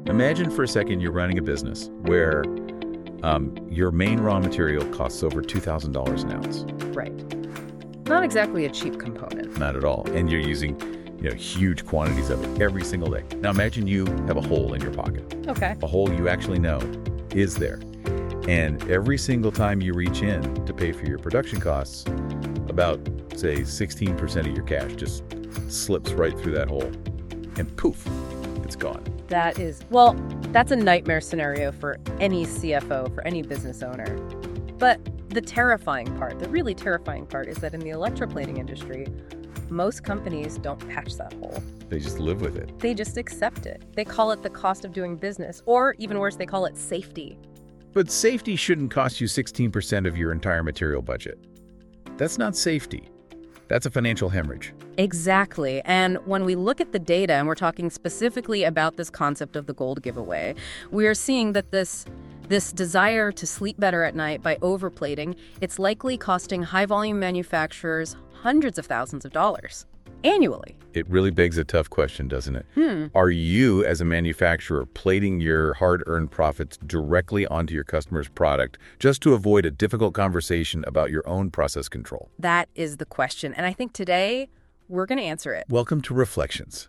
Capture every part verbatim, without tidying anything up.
Imagine for a second you're running a business where um, your main raw material costs over two thousand dollars an ounce. Right. Not exactly a cheap component. Not at all. And you're using, you know, huge quantities of it every single day. Now imagine you have a hole in your pocket. Okay. A hole you actually know is there. And every single time you reach in to pay for your production costs, about, say, sixteen percent of your cash just slips right through that hole. And poof, it's gone. That is, well, that's a nightmare scenario for any C F O, for any business owner. But the terrifying part, the really terrifying part is that in the electroplating industry, most companies don't patch that hole. They just live with it. They just accept it. They call it the cost of doing business, or even worse, they call it safety. But safety shouldn't cost you sixteen percent of your entire material budget. That's not safety. That's a financial hemorrhage. Exactly. And when we look at the data, and we're talking specifically about this concept of the gold giveaway, we are seeing that this this desire to sleep better at night by overplating, it's likely costing high-volume manufacturers hundreds of thousands of dollars annually. It really begs a tough question, doesn't it? Hmm. Are you, as a manufacturer, plating your hard-earned profits directly onto your customer's product just to avoid a difficult conversation about your own process control? That is the question. And I think today we're going to answer it. Welcome to Reflections.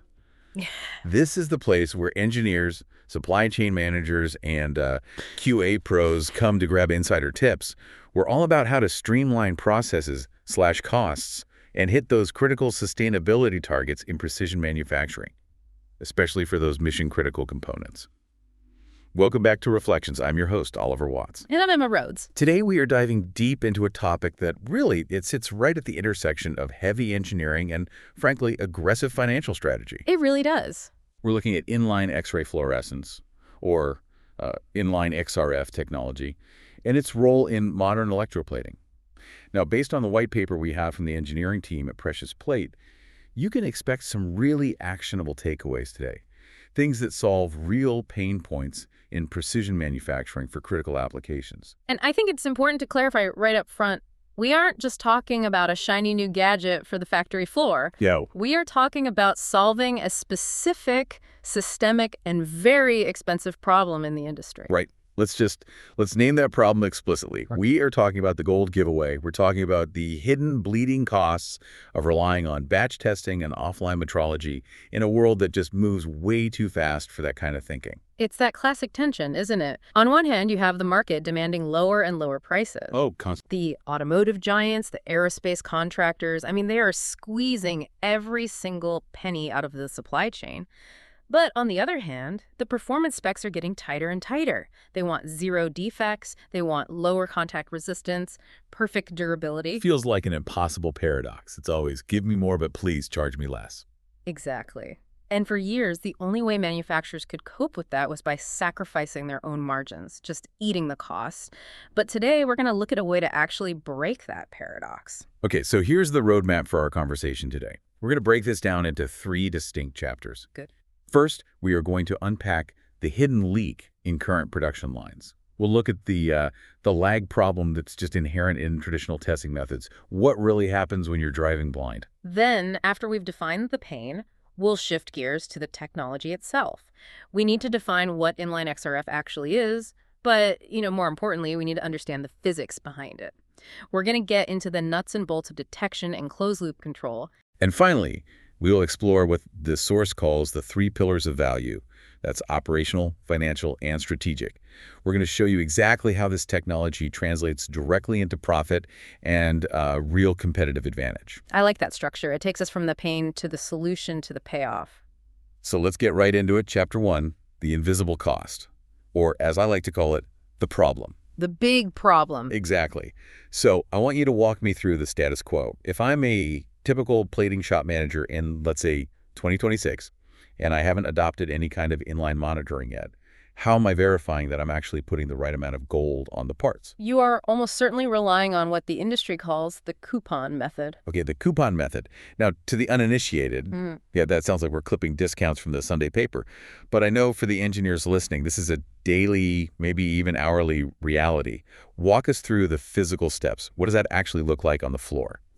This is the place where engineers, supply chain managers, and uh, Q A pros come to grab insider tips. We're all about how to streamline processes slash costs and hit those critical sustainability targets in precision manufacturing, especially for those mission-critical components. Welcome back to Reflections. I'm your host, Oliver Watts. And I'm Emma Rhodes. Today, we are diving deep into a topic that really, it sits right at the intersection of heavy engineering and, frankly, aggressive financial strategy. It really does. We're looking at inline X-ray fluorescence, or uh, inline X R F technology, and its role in modern electroplating. Now, based on the white paper we have from the engineering team at Precious Plate, you can expect some really actionable takeaways today. Things that solve real pain points in precision manufacturing for critical applications. And I think it's important to clarify right up front, we aren't just talking about a shiny new gadget for the factory floor. Yeah. We are talking about solving a specific, systemic, and very expensive problem in the industry. Right. Let's just, let's name that problem explicitly. Right. We are talking about the gold giveaway. We're talking about the hidden bleeding costs of relying on batch testing and offline metrology in a world that just moves way too fast for that kind of thinking. It's that classic tension, isn't it? On one hand, you have the market demanding lower and lower prices. Oh, const- The automotive giants, the aerospace contractors, I mean, they are squeezing every single penny out of the supply chain. But on the other hand, the performance specs are getting tighter and tighter. They want zero defects, they want lower contact resistance, perfect durability. Feels like an impossible paradox. It's always, give me more, but please charge me less. Exactly. And for years, the only way manufacturers could cope with that was by sacrificing their own margins, just eating the costs. But today, we're going to look at a way to actually break that paradox. Okay, so here's the roadmap for our conversation today. We're going to break this down into three distinct chapters. Good. First, we are going to unpack the hidden leak in current production lines. We'll look at the uh, the lag problem that's just inherent in traditional testing methods. What really happens when you're driving blind? Then, after we've defined the pain, we'll shift gears to the technology itself. We need to define what inline X R F actually is, but, you know, more importantly, we need to understand the physics behind it. We're going to get into the nuts and bolts of detection and closed-loop control. And finally, we will explore what the source calls the three pillars of value. That's operational, financial, and strategic. We're going to show you exactly how this technology translates directly into profit and uh, real competitive advantage. I like that structure. It takes us from the pain to the solution to the payoff. So let's get right into it. Chapter one, the invisible cost, or as I like to call it, the problem. The big problem. Exactly. So I want you to walk me through the status quo. If I'm a typical plating shop manager in, let's say, twenty twenty-six, and I haven't adopted any kind of inline monitoring yet, how am I verifying that I'm actually putting the right amount of gold on the parts? You are almost certainly relying on what the industry calls the coupon method. Okay, the coupon method. Now, to the uninitiated, Mm. yeah, that sounds like we're clipping discounts from the Sunday paper. But I know for the engineers listening, this is a daily, maybe even hourly reality. Walk us through the physical steps. What does that actually look like on the floor?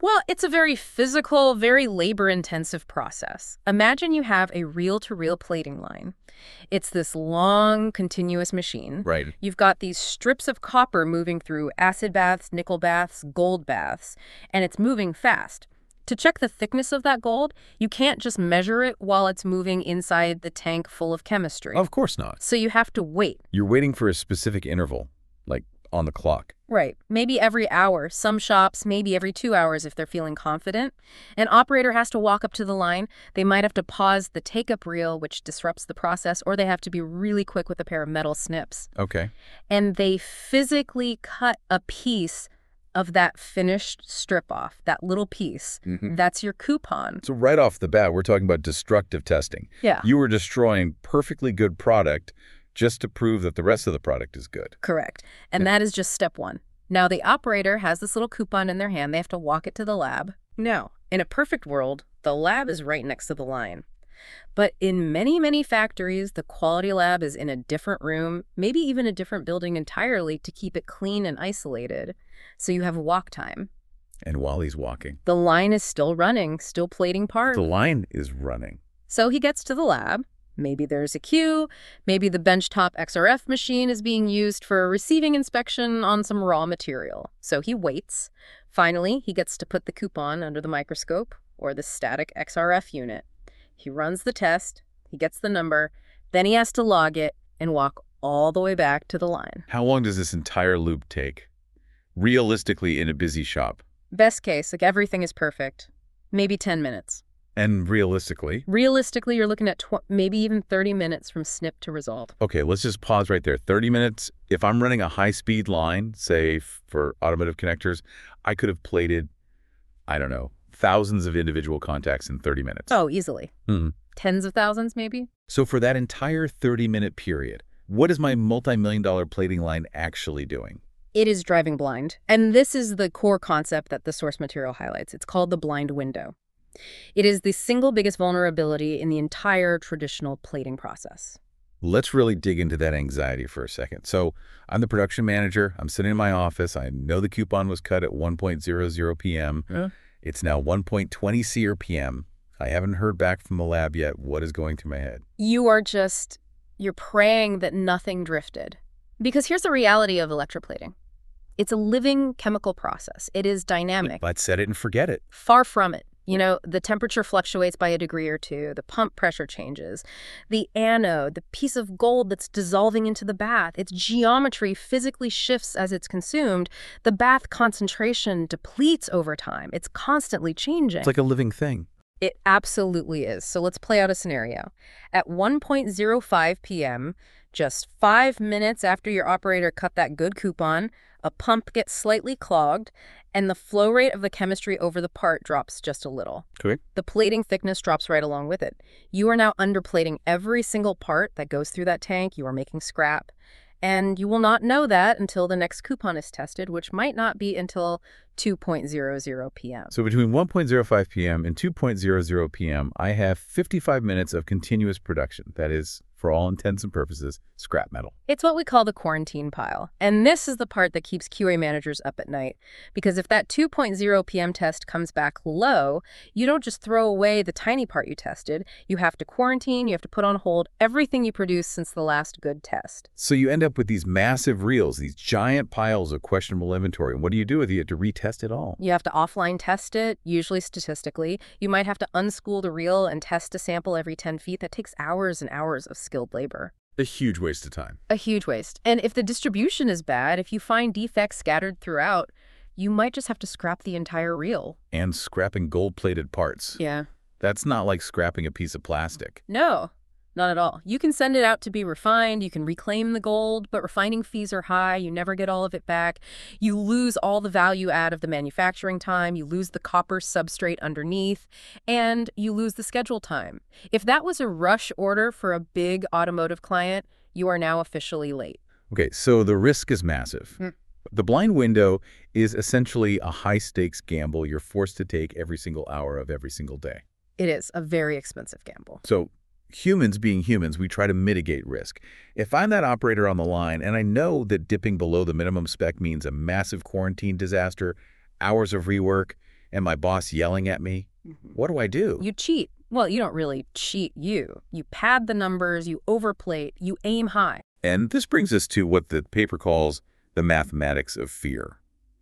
Well, it's a very physical, very labor-intensive process. Imagine you have a reel-to-reel plating line. It's this long, continuous machine. Right. You've got these strips of copper moving through acid baths, nickel baths, gold baths, and it's moving fast. To check the thickness of that gold, you can't just measure it while it's moving inside the tank full of chemistry. Of course not. So you have to wait. You're waiting for a specific interval, like on the clock. Right. Maybe every hour. Some shops, maybe every two hours if they're feeling confident. An operator has to walk up to the line. They might have to pause the take-up reel, which disrupts the process, or they have to be really quick with a pair of metal snips. Okay. And they physically cut a piece of that finished strip off, that little piece. Mm-hmm. That's your coupon. So right off the bat, we're talking about destructive testing. Yeah. You were destroying perfectly good product just to prove that the rest of the product is good. Correct. And Yeah. that is just step one. Now, the operator has this little coupon in their hand. They have to walk it to the lab. No. In a perfect world, the lab is right next to the line. But in many, many factories, the quality lab is in a different room, maybe even a different building entirely to keep it clean and isolated. So you have walk time. And while he's walking, The line is still running, still plating parts. the line is running. So he gets to the lab. Maybe there's a queue. Maybe the benchtop X R F machine is being used for receiving inspection on some raw material. So he waits. Finally, he gets to put the coupon under the microscope or the static X R F unit. He runs the test. He gets the number. Then he has to log it and walk all the way back to the line. How long does this entire loop take? Realistically, in a busy shop. Best case, like everything is perfect, maybe ten minutes. And realistically, Realistically, you're looking at tw- maybe even thirty minutes from snip to result. okay, let's just pause right there. thirty minutes. If I'm running a high-speed line, say f- for automotive connectors, I could have plated, I don't know, thousands of individual contacts in thirty minutes. Oh, easily. Mhm. Tens of thousands, maybe? So for that entire thirty-minute period, what is my multi-million dollar plating line actually doing? It is driving blind. And this is the core concept that the source material highlights. It's called the blind window. It is the single biggest vulnerability in the entire traditional plating process. Let's really dig into that anxiety for a second. So I'm the production manager. I'm sitting in my office. I know the coupon was cut at one point zero zero p m Yeah. It's now one point two zero C R P M. I haven't heard back from the lab yet. What is going through my head? You are just, you're praying that nothing drifted. Because here's the reality of electroplating. It's a living chemical process. It is dynamic. But set it and forget it. Far from it. You know, the temperature fluctuates by a degree or two. The pump pressure changes. The anode, the piece of gold that's dissolving into the bath, its geometry physically shifts as it's consumed. The bath concentration depletes over time. It's constantly changing. It's like a living thing. It absolutely is. So let's play out a scenario. At one point zero five p m, just five minutes after your operator cut that good coupon, a pump gets slightly clogged, and the flow rate of the chemistry over the part drops just a little. Correct. The plating thickness drops right along with it. You are now underplating every single part that goes through that tank. You are making scrap. And you will not know that until the next coupon is tested, which might not be until two point zero zero p m So between one point zero five p m and two point zero zero p m, I have fifty-five minutes of continuous production. That is, for all intents and purposes, scrap metal. It's what we call the quarantine pile. And this is the part that keeps Q A managers up at night. Because if that two point zero p m test comes back low, you don't just throw away the tiny part you tested. You have to quarantine, you have to put on hold everything you produced since the last good test. So you end up with these massive reels, these giant piles of questionable inventory. And what do you do with it? You have to retest it all. You have to offline test it, usually statistically. You might have to unspool the reel and test a sample every ten feet. That takes hours and hours of skilled labor. A huge waste of time. A huge waste. And if the distribution is bad, if you find defects scattered throughout, you might just have to scrap the entire reel. And scrapping gold-plated parts. Yeah. That's not like scrapping a piece of plastic. No, not at all. You can send it out to be refined. You can reclaim the gold, but refining fees are high. You never get all of it back. You lose all the value add of the manufacturing time. You lose the copper substrate underneath, and you lose the schedule time. If that was a rush order for a big automotive client, you are now officially late. Okay, so the risk is massive. Hmm. The blind window is essentially a high-stakes gamble you're forced to take every single hour of every single day. It is a very expensive gamble. So humans being humans, we try to mitigate risk. If I'm that operator on the line and I know that dipping below the minimum spec means a massive quarantine disaster, hours of rework, and my boss yelling at me, Mm-hmm. what do I do? You cheat. Well, you don't really cheat you. You pad the numbers, you overplate, you aim high. And this brings us to what the paper calls the mathematics of fear.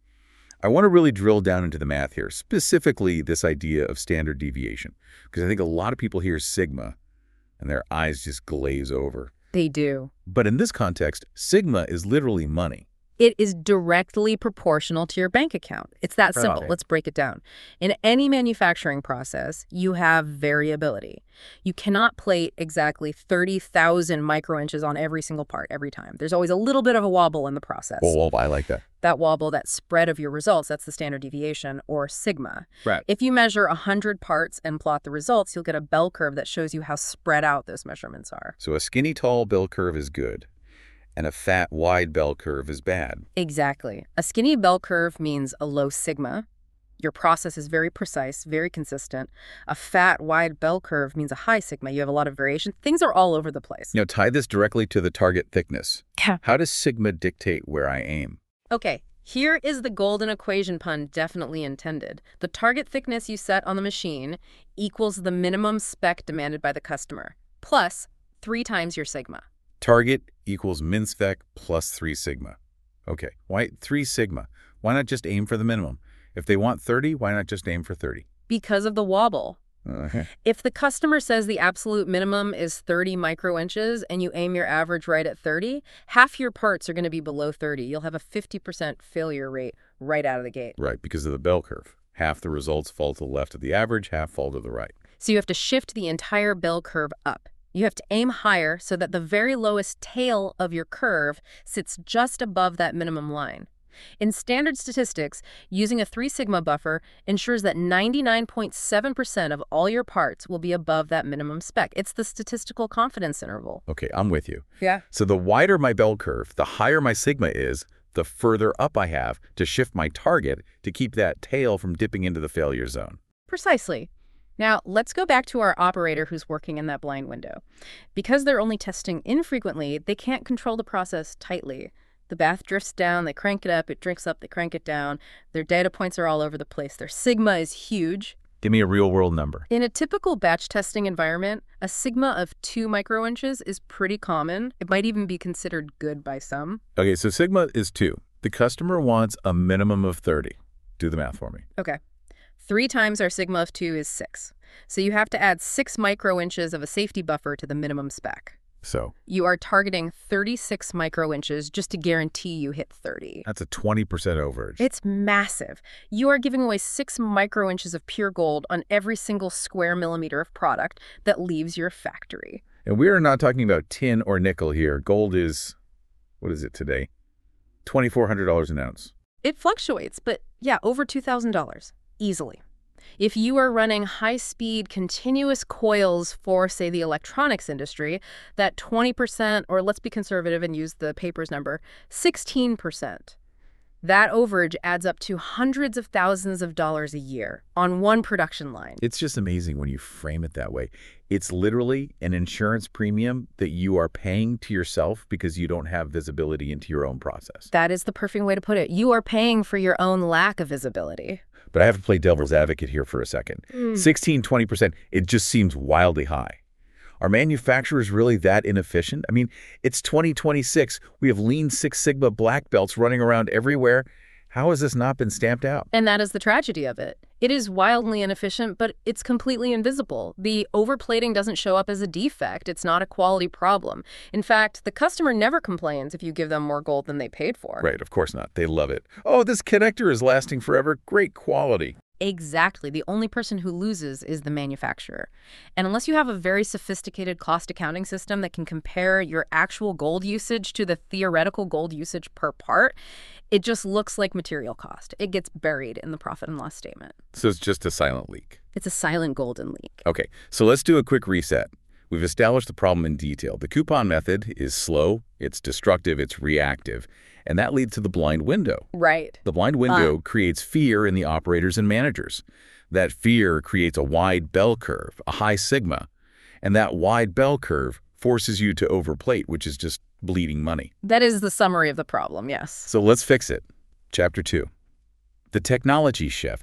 I want to really drill down into the math here, specifically this idea of standard deviation, because I think a lot of people hear sigma and their eyes just glaze over. They do. But in this context, sigma is literally money. It is directly proportional to your bank account. It's that simple. Okay. Let's break it down. In any manufacturing process, you have variability. You cannot plate exactly thirty thousand microinches on every single part every time. There's always a little bit of a wobble in the process. Oh, I like that. That wobble, that spread of your results, that's the standard deviation, or sigma. Right. If you measure one hundred parts and plot the results, you'll get a bell curve that shows you how spread out those measurements are. So a skinny, tall bell curve is good, and a fat, wide bell curve is bad. Exactly. A skinny bell curve means a low sigma. Your process is very precise, very consistent. A fat, wide bell curve means a high sigma. You have a lot of variation. Things are all over the place. Now, tie this directly to the target thickness. Yeah. How does sigma dictate where I aim? Okay, here is the golden equation, pun definitely intended. The target thickness you set on the machine equals the minimum spec demanded by the customer, plus three times your sigma. Target equals min spec plus three sigma. Okay, why three sigma? Why not just aim for the minimum? If they want thirty, why not just aim for thirty? Because of the wobble. Uh-huh. If the customer says the absolute minimum is thirty microinches and you aim your average right at thirty, half your parts are going to be below thirty. You'll have a fifty percent failure rate right out of the gate. Right, because of the bell curve. Half the results fall to the left of the average, half fall to the right. So you have to shift the entire bell curve up. You have to aim higher so that the very lowest tail of your curve sits just above that minimum line. In standard statistics, using a three sigma buffer ensures that ninety-nine point seven percent of all your parts will be above that minimum spec. It's the statistical confidence interval. Okay, I'm with you. Yeah. So the wider my bell curve, the higher my sigma is, the further up I have to shift my target to keep that tail from dipping into the failure zone. Precisely. Now, let's go back to our operator who's working in that blind window. Because they're only testing infrequently, they can't control the process tightly. The bath drifts down, they crank it up, it drinks up, they crank it down. Their data points are all over the place. Their sigma is huge. Give me a real-world number. In a typical batch testing environment, a sigma of two microinches is pretty common. It might even be considered good by some. Okay, so sigma is two. The customer wants a minimum of thirty. Do the math for me. Okay. Three times our sigma of two is six. So you have to add six microinches of a safety buffer to the minimum spec. So You are targeting thirty-six microinches just to guarantee you hit thirty. that's a twenty percent overage. It's massive. You are giving away six microinches of pure gold on every single square millimeter of product that leaves your factory. And we are not talking about tin or nickel here. Gold is, what is it today? twenty-four hundred dollars an ounce. It fluctuates, but yeah, over two thousand dollars. Easily. If you are running high-speed, continuous coils for, say, the electronics industry, that twenty percent, or let's be conservative and use the paper's number, sixteen percent. That overage adds up to hundreds of thousands of dollars a year on one production line. It's just amazing when you frame it that way. It's literally an insurance premium that you are paying to yourself because you don't have visibility into your own process. That is the perfect way to put it. You are paying for your own lack of visibility. But I have to play devil's advocate here for a second. Mm. sixteen, twenty percent, it just seems wildly high. Are manufacturers really that inefficient? I mean, it's twenty twenty-six. We have Lean Six Sigma black belts running around everywhere. How has this not been stamped out? And that is the tragedy of it. It is wildly inefficient, but it's completely invisible. The overplating doesn't show up as a defect. It's not a quality problem. In fact, the customer never complains if you give them more gold than they paid for. Right, of course not. They love it. Oh, this connector is lasting forever. Great quality. Exactly. The only person who loses is the manufacturer. And unless you have a very sophisticated cost accounting system that can compare your actual gold usage to the theoretical gold usage per part, it just looks like material cost. It gets buried in the profit and loss statement. So it's just a silent leak. It's a silent golden leak. Okay, so let's do a quick reset. We've established the problem in detail. The coupon method is slow, it's destructive, it's reactive, and that leads to the blind window. Right. The blind window Uh. creates fear in the operators and managers. That fear creates a wide bell curve, a high sigma, and that wide bell curve forces you to overplate, which is just bleeding money. That is the summary of the problem, yes. So let's fix it. Chapter two. The technology shift.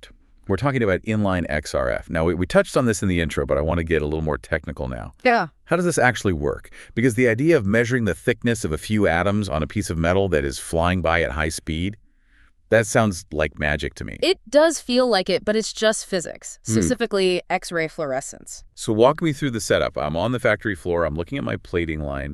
We're talking about inline X R F. Now, we, we touched on this in the intro, but I want to get a little more technical now. Yeah. How does this actually work? Because the idea of measuring the thickness of a few atoms on a piece of metal that is flying by at high speed, that sounds like magic to me. It does feel like it, but it's just physics, specifically mm. X-ray fluorescence. So walk me through the setup. I'm on the factory floor. I'm looking at my plating line.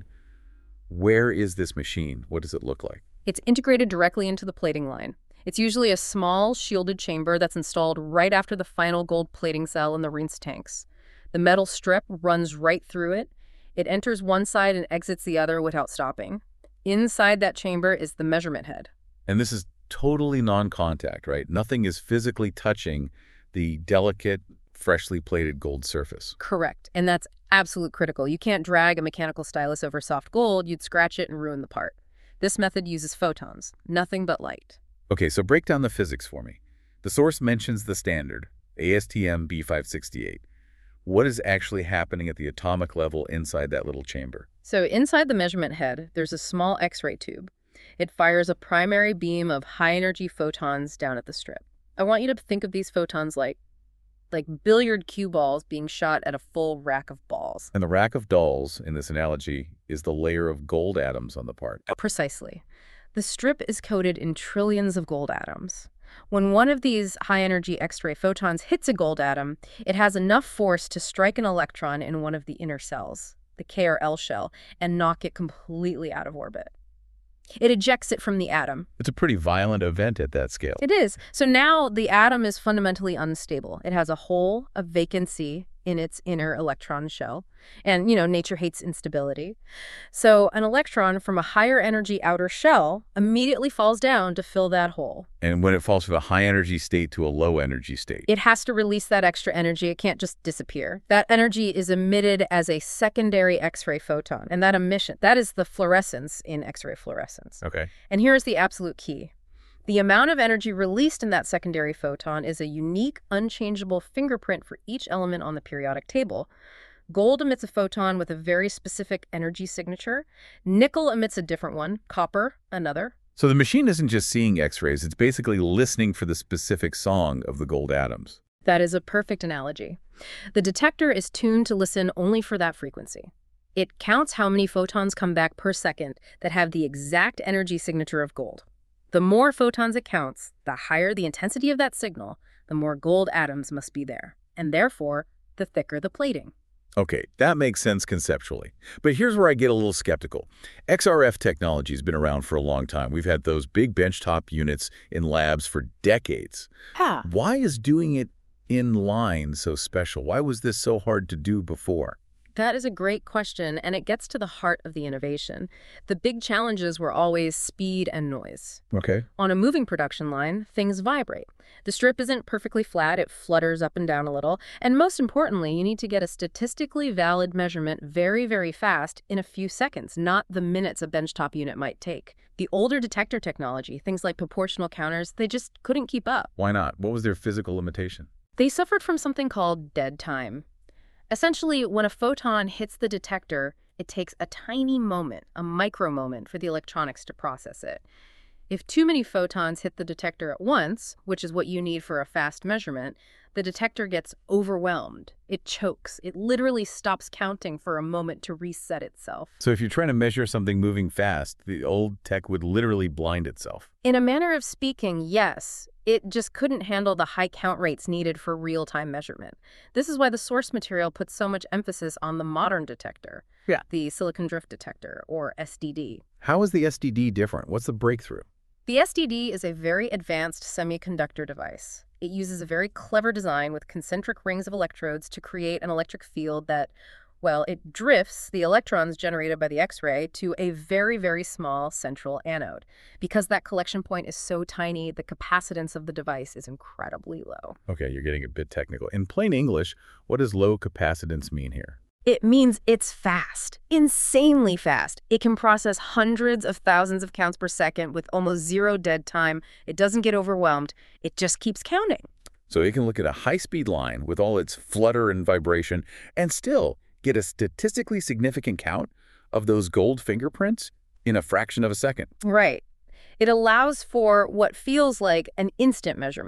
Where is this machine? What does it look like? It's integrated directly into the plating line. It's usually a small, shielded chamber that's installed right after the final gold plating cell in the rinse tanks. The metal strip runs right through it. It enters one side and exits the other without stopping. Inside that chamber is the measurement head. And this is totally non-contact, right? Nothing is physically touching the delicate, freshly plated gold surface. Correct. And that's absolute critical. You can't drag a mechanical stylus over soft gold. You'd scratch it and ruin the part. This method uses photons, nothing but light. Okay, so break down the physics for me. The source mentions the standard, A S T M B five sixty-eight. What is actually happening at the atomic level inside that little chamber? So inside the measurement head, there's a small X-ray tube. It fires a primary beam of high-energy photons down at the strip. I want you to think of these photons like, like billiard cue balls being shot at a full rack of balls. And the rack of dolls, in this analogy, is the layer of gold atoms on the part. Precisely. The strip is coated in trillions of gold atoms. When one of these high-energy X-ray photons hits a gold atom, it has enough force to strike an electron in one of the inner cells, the K or L shell, and knock it completely out of orbit. It ejects it from the atom. It's a pretty violent event at that scale. It is. So now the atom is fundamentally unstable. It has a hole, a vacancy in its inner electron shell. And, you know, nature hates instability. So an electron from a higher energy outer shell immediately falls down to fill that hole. And when it falls from a high energy state to a low energy state? It has to release that extra energy. It can't just disappear. That energy is emitted as a secondary X-ray photon. And that emission, that is the fluorescence in X-ray fluorescence. Okay. And here's the absolute key. The amount of energy released in that secondary photon is a unique, unchangeable fingerprint for each element on the periodic table. Gold emits a photon with a very specific energy signature. Nickel emits a different one. Copper, another. So the machine isn't just seeing X-rays, it's basically listening for the specific song of the gold atoms. That is a perfect analogy. The detector is tuned to listen only for that frequency. It counts how many photons come back per second that have the exact energy signature of gold. The more photons it counts, the higher the intensity of that signal, the more gold atoms must be there, and therefore, the thicker the plating. Okay, that makes sense conceptually. But here's where I get a little skeptical. X R F technology has been around for a long time. We've had those big benchtop units in labs for decades. Ah. Why is doing it in line so special? Why was this so hard to do before? That is a great question, and it gets to the heart of the innovation. The big challenges were always speed and noise. Okay. On a moving production line, things vibrate. The strip isn't perfectly flat, it flutters up and down a little. And most importantly, you need to get a statistically valid measurement very, very fast in a few seconds, not the minutes a benchtop unit might take. The older detector technology, things like proportional counters, they just couldn't keep up. Why not? What was their physical limitation? They suffered from something called dead time. Essentially, when a photon hits the detector, it takes a tiny moment, a micro moment, for the electronics to process it. If too many photons hit the detector at once, which is what you need for a fast measurement, the detector gets overwhelmed. It chokes. It literally stops counting for a moment to reset itself. So if you're trying to measure something moving fast, the old tech would literally blind itself. In a manner of speaking, yes. It just couldn't handle the high count rates needed for real-time measurement. This is why the source material puts so much emphasis on the modern detector, yeah. the silicon drift detector, or S D D. How is the S D D different? What's the breakthrough? The S D D is a very advanced semiconductor device. It uses a very clever design with concentric rings of electrodes to create an electric field that, well, it drifts the electrons generated by the X-ray to a very, very small central anode. Because that collection point is so tiny, the capacitance of the device is incredibly low. Okay, you're getting a bit technical. In plain English, what does low capacitance mean here? It means it's fast, insanely fast. It can process hundreds of thousands of counts per second with almost zero dead time. It doesn't get overwhelmed. It just keeps counting. So it can look at a high-speed line with all its flutter and vibration and still get a statistically significant count of those gold fingerprints in a fraction of a second. Right. It allows for what feels like an instant measurement.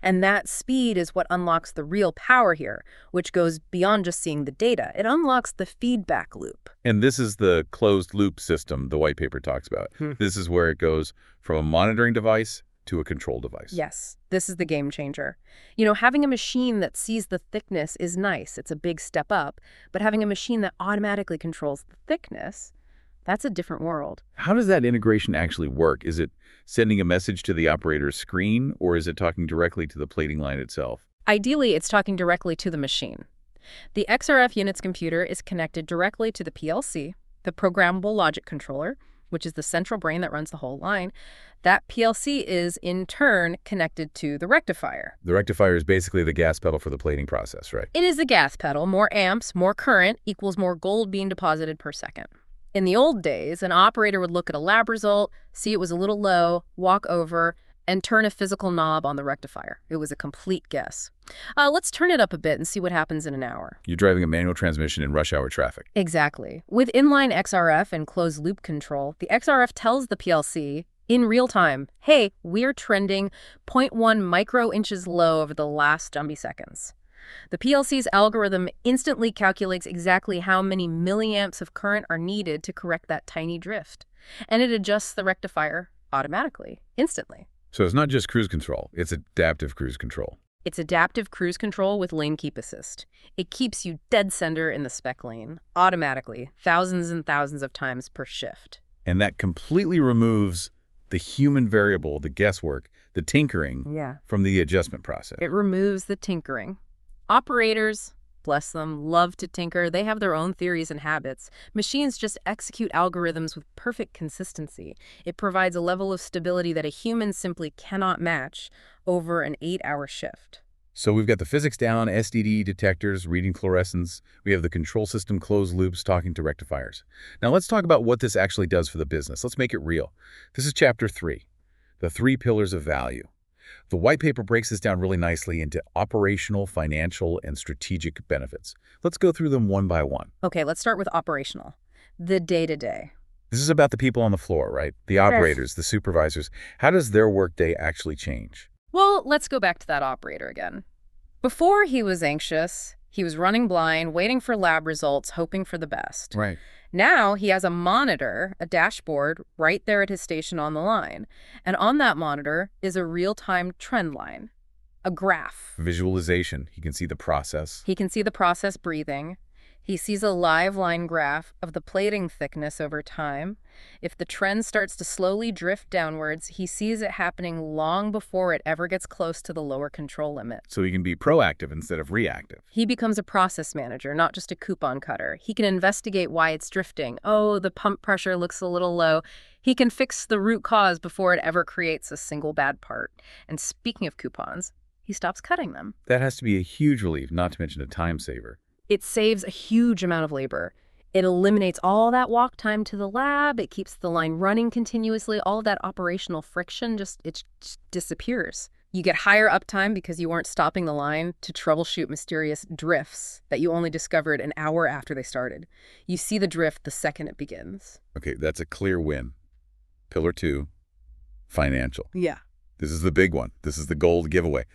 And that speed is what unlocks the real power here, which goes beyond just seeing the data. It unlocks the feedback loop. And this is the closed loop system the white paper talks about. Hmm. This is where it goes from a monitoring device to a control device. Yes, this is the game changer. You know, having a machine that sees the thickness is nice. It's a big step up. But having a machine that automatically controls the thickness, that's a different world. How does that integration actually work? Is it sending a message to the operator's screen, or is it talking directly to the plating line itself? Ideally, it's talking directly to the machine. The X R F unit's computer is connected directly to the P L C, the programmable logic controller, which is the central brain that runs the whole line. That P L C is, in turn, connected to the rectifier. The rectifier is basically the gas pedal for the plating process, right? It is the gas pedal. More amps, more current equals more gold being deposited per second. In the old days, an operator would look at a lab result, see it was a little low, walk over, and turn a physical knob on the rectifier. It was a complete guess. Uh, let's turn it up a bit and see what happens in an hour. You're driving a manual transmission in rush hour traffic. Exactly. With inline X R F and closed-loop control, the X R F tells the P L C in real time, hey, we're trending zero point one micro-inches low over the last jumpy seconds. The P L C's algorithm instantly calculates exactly how many milliamps of current are needed to correct that tiny drift. And it adjusts the rectifier automatically, instantly. So it's not just cruise control, it's adaptive cruise control. It's adaptive cruise control with lane keep assist. It keeps you dead center in the spec lane, automatically, thousands and thousands of times per shift. And that completely removes the human variable, the guesswork, the tinkering Yeah. from the adjustment process. It removes the tinkering. Operators, bless them, love to tinker. They have their own theories and habits. Machines just execute algorithms with perfect consistency. It provides a level of stability that a human simply cannot match over an eight-hour shift. So we've got the physics down, S D D detectors, reading fluorescence. We have the control system closed loops talking to rectifiers. Now let's talk about what this actually does for the business. Let's make it real. This is chapter three, the three pillars of value. The white paper breaks this down really nicely into operational, financial, and strategic benefits. Let's go through them one by one. Okay, let's start with operational. The day-to-day. This is about the people on the floor, right? The operators, the supervisors. How does their workday actually change? Well, let's go back to that operator again. Before he was anxious, he was running blind, waiting for lab results, hoping for the best. Right. Now he has a monitor, a dashboard, right there at his station on the line. And on that monitor is a real-time trend line, a graph. Visualization. He can see the process. He can see the process breathing. He sees a live line graph of the plating thickness over time. If the trend starts to slowly drift downwards, he sees it happening long before it ever gets close to the lower control limit. So he can be proactive instead of reactive. He becomes a process manager, not just a coupon cutter. He can investigate why it's drifting. Oh, the pump pressure looks a little low. He can fix the root cause before it ever creates a single bad part. And speaking of coupons, he stops cutting them. That has to be a huge relief, not to mention a time saver. It saves a huge amount of labor. It eliminates all that walk time to the lab. It keeps the line running continuously. All of that operational friction just, it just disappears. You get higher uptime because you weren't stopping the line to troubleshoot mysterious drifts that you only discovered an hour after they started. You see the drift the second it begins. Okay, that's a clear win. Pillar two, financial. Yeah. This is the big one. This is the gold giveaway.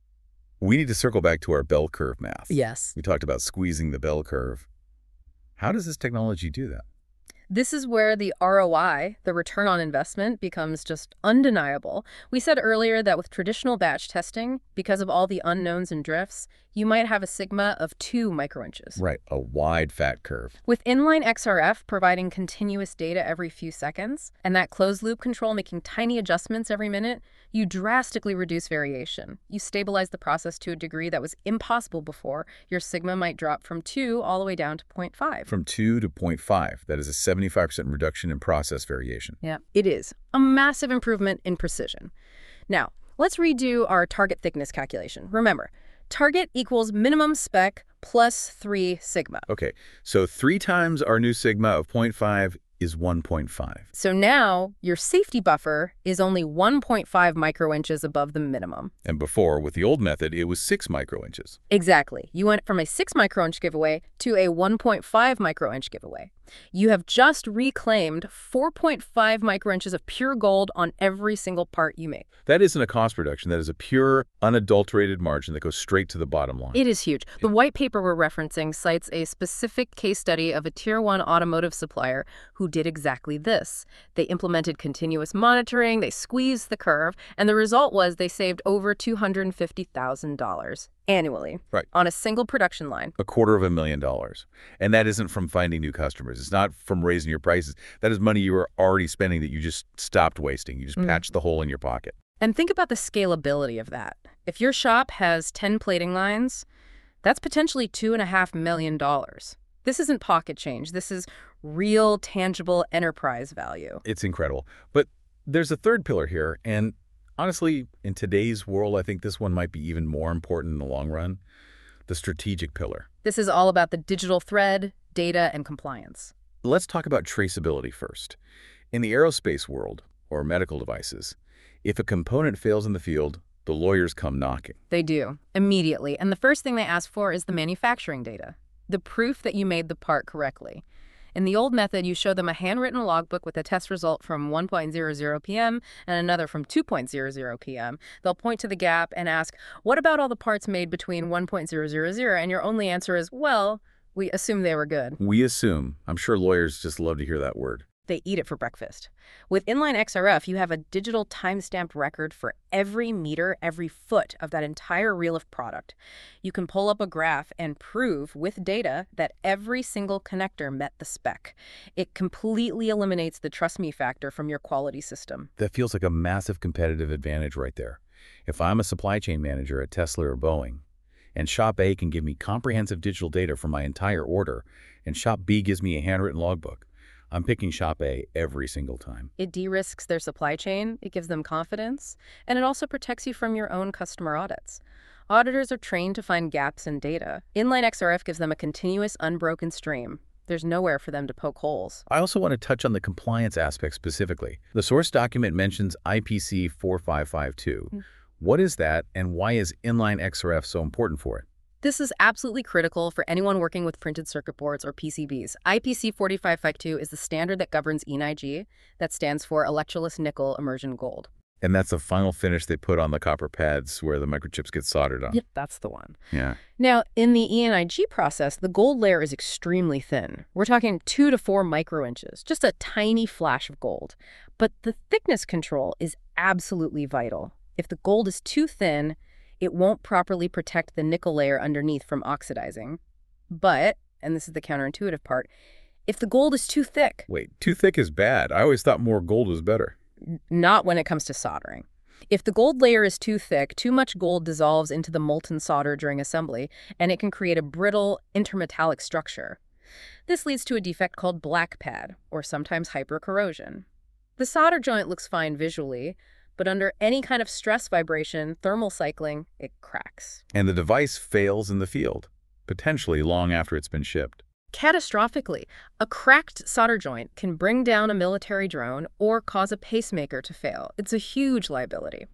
We need to circle back to our bell curve math. Yes. We talked about squeezing the bell curve. How does this technology do that? This is where the R O I, the return on investment, becomes just undeniable. We said earlier that with traditional batch testing, because of all the unknowns and drifts, you might have a sigma of two microinches. Right, a wide fat curve. With inline X R F providing continuous data every few seconds, and that closed-loop control making tiny adjustments every minute, you drastically reduce variation. You stabilize the process to a degree that was impossible before. Your sigma might drop from two all the way down to zero point five. From two to zero point five. That is a seventy-five percent reduction in process variation. Yeah, it is a massive improvement in precision. Now, let's redo our target thickness calculation. Remember, target equals minimum spec plus three sigma. Okay, so three times our new sigma of zero point five is one point five. So now your safety buffer is only one point five microinches above the minimum. And before, with the old method, it was six microinches. Exactly. You went from a six microinch giveaway to a one point five microinch giveaway. You have just reclaimed four point five microinches of pure gold on every single part you make. That isn't a cost reduction. That is a pure, unadulterated margin that goes straight to the bottom line. It is huge. The white paper we're referencing cites a specific case study of a tier one automotive supplier who did exactly this. They implemented continuous monitoring, they squeezed the curve, and the result was they saved over two hundred fifty thousand dollars annually Right. on a single production line. A quarter of a million dollars. And that isn't from finding new customers. It's not from raising your prices. That is money you were already spending that you just stopped wasting. You just Mm. patched the hole in your pocket. And think about the scalability of that. If your shop has ten plating lines, that's potentially two and a half million dollars. This isn't pocket change. This is real, tangible enterprise value. It's incredible. But there's a third pillar here, and honestly, in today's world, I think this one might be even more important in the long run, the strategic pillar. This is all about the digital thread, data, and compliance. Let's talk about traceability first. In the aerospace world, or medical devices, if a component fails in the field, the lawyers come knocking. They do, immediately. And the first thing they ask for is the manufacturing data, the proof that you made the part correctly. In the old method, you show them a handwritten logbook with a test result from one point zero zero p m and another from two point zero zero p m They'll point to the gap and ask, what about all the parts made between one point zero zero zero? And your only answer is, well, we assume they were good. We assume. I'm sure lawyers just love to hear that word. They eat it for breakfast. With Inline X R F, you have a digital time-stamped record for every meter, every foot of that entire reel of product. You can pull up a graph and prove with data that every single connector met the spec. It completely eliminates the trust me factor from your quality system. That feels like a massive competitive advantage right there. If I'm a supply chain manager at Tesla or Boeing, and Shop A can give me comprehensive digital data for my entire order, and Shop B gives me a handwritten logbook, I'm picking Shop A every single time. It de-risks their supply chain, it gives them confidence, and it also protects you from your own customer audits. Auditors are trained to find gaps in data. Inline X R F gives them a continuous, unbroken stream. There's nowhere for them to poke holes. I also want to touch on the compliance aspect specifically. The source document mentions I P C four five five two. Mm. What is that, and why is Inline X R F so important for it? This is absolutely critical for anyone working with printed circuit boards or P C Bs. I P C four five five two is the standard that governs E N I G. That stands for Electroless Nickel Immersion Gold. And that's the final finish they put on the copper pads where the microchips get soldered on. Yep, that's the one. Yeah. Now, in the E N I G process, the gold layer is extremely thin. We're talking two to four microinches, just a tiny flash of gold. But the thickness control is absolutely vital. If the gold is too thin, it won't properly protect the nickel layer underneath from oxidizing. But, and this is the counterintuitive part, if the gold is too thick... Wait, too thick is bad. I always thought more gold was better. Not when it comes to soldering. If the gold layer is too thick, too much gold dissolves into the molten solder during assembly, and it can create a brittle, intermetallic structure. This leads to a defect called black pad, or sometimes hypercorrosion. The solder joint looks fine visually, but under any kind of stress vibration, thermal cycling, it cracks. And the device fails in the field, potentially long after it's been shipped. Catastrophically, a cracked solder joint can bring down a military drone or cause a pacemaker to fail. It's a huge liability.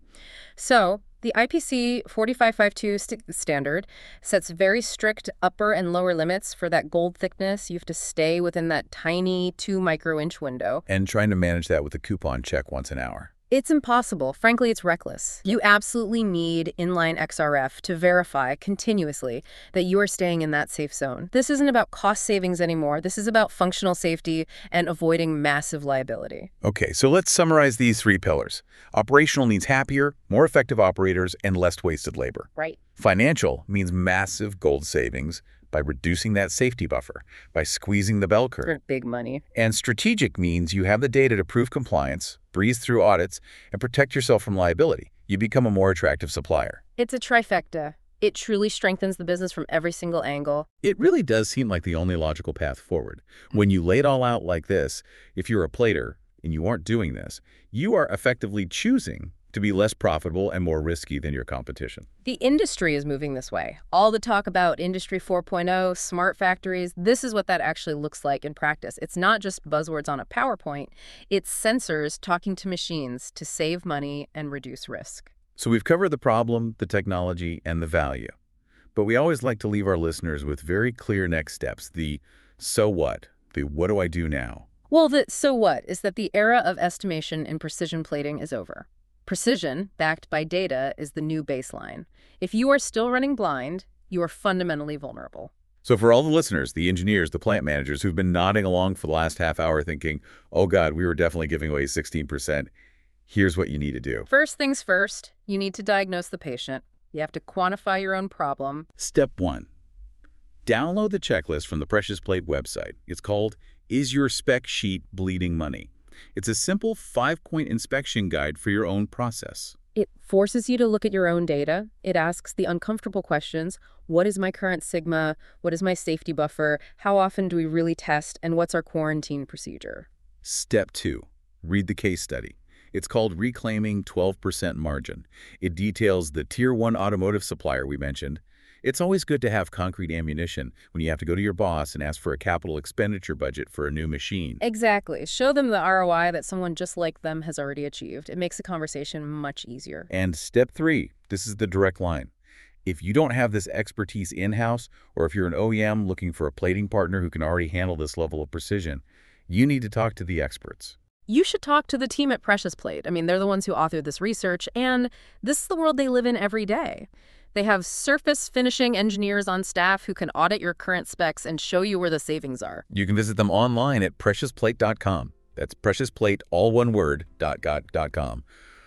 So, the I P C four five five two st standard sets very strict upper and lower limits for that gold thickness. You have to stay within that tiny two micro-inch window. And trying to manage that with a coupon check once an hour. It's impossible. Frankly, it's reckless. You absolutely need Inline X R F to verify continuously that you are staying in that safe zone. This isn't about cost savings anymore. This is about functional safety and avoiding massive liability. Okay, so let's summarize these three pillars. Operational means happier, more effective operators, and less wasted labor. Right. Financial means massive gold savings by reducing that safety buffer, by squeezing the bell curve. For big money. And strategic means you have the data to prove compliance, breeze through audits, and protect yourself from liability. You become a more attractive supplier. It's a trifecta. It truly strengthens the business from every single angle. It really does seem like the only logical path forward. When you lay it all out like this, if you're a plater and you aren't doing this, you are effectively choosing to be less profitable and more risky than your competition. The industry is moving this way. All the talk about Industry four point oh, smart factories, this is what that actually looks like in practice. It's not just buzzwords on a PowerPoint. It's sensors talking to machines to save money and reduce risk. So we've covered the problem, the technology, and the value. But we always like to leave our listeners with very clear next steps, the so what, the what do I do now? Well, the so what is that the era of estimation and precision plating is over. Precision, backed by data, is the new baseline. If you are still running blind, you are fundamentally vulnerable. So for all the listeners, the engineers, the plant managers who've been nodding along for the last half hour thinking, oh God, we were definitely giving away sixteen percent, here's what you need to do. First things first, you need to diagnose the patient. You have to quantify your own problem. Step one, download the checklist from the Precious Plate website. It's called Is Your Spec Sheet Bleeding Money? It's a simple five-point inspection guide for your own process. It forces you to look at your own data. It asks the uncomfortable questions. What is my current sigma? What is my safety buffer? How often do we really test? And what's our quarantine procedure? Step two, read the case study. It's called Reclaiming twelve percent Margin. It details the Tier one automotive supplier we mentioned. It's always good to have concrete ammunition when you have to go to your boss and ask for a capital expenditure budget for a new machine. Exactly. Show them the R O I that someone just like them has already achieved. It makes the conversation much easier. And step three, this is the direct line. If you don't have this expertise in-house, or if you're an O E M looking for a plating partner who can already handle this level of precision, you need to talk to the experts. You should talk to the team at Precious Plate. I mean, they're the ones who authored this research, and this is the world they live in every day. They have surface finishing engineers on staff who can audit your current specs and show you where the savings are. You can visit them online at precious plate dot com. That's precious plate, all one word, dot, dot, dot com.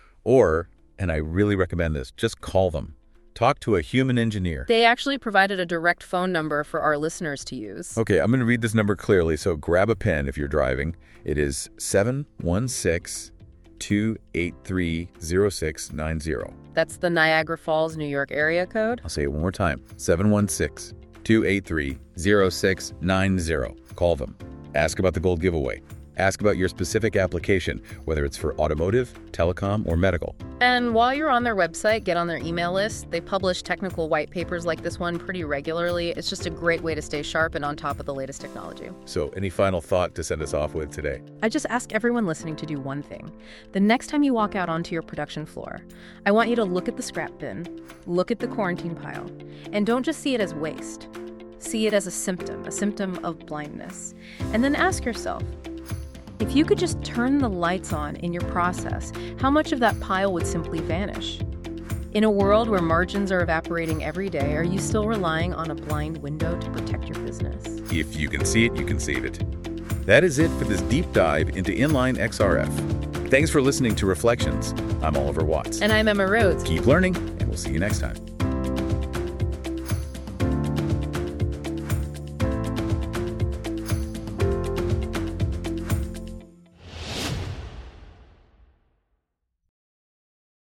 Or, and I really recommend this, just call them. Talk to a human engineer. They actually provided a direct phone number for our listeners to use. Okay, I'm going to read this number clearly, so grab a pen if you're driving. It is seven one six, two eight three, zero six nine zero. That's the Niagara Falls, New York area code. I'll say it one more time. seven one six, two eight three, zero six nine zero. Call them. Ask about the gold giveaway. Ask about your specific application, whether it's for automotive, telecom, or medical. And while you're on their website, get on their email list. They publish technical white papers like this one pretty regularly. It's just a great way to stay sharp and on top of the latest technology. So, any final thought to send us off with today? I just ask everyone listening to do one thing. The next time you walk out onto your production floor, I want you to look at the scrap bin, look at the quarantine pile, and don't just see it as waste. See it as a symptom, a symptom of blindness. And then ask yourself, if you could just turn the lights on in your process, how much of that pile would simply vanish? In a world where margins are evaporating every day, are you still relying on a blind window to protect your business? If you can see it, you can save it. That is it for this deep dive into inline X R F. Thanks for listening to Reflections. I'm Oliver Watts. And I'm Emma Rhodes. Keep learning, and we'll see you next time.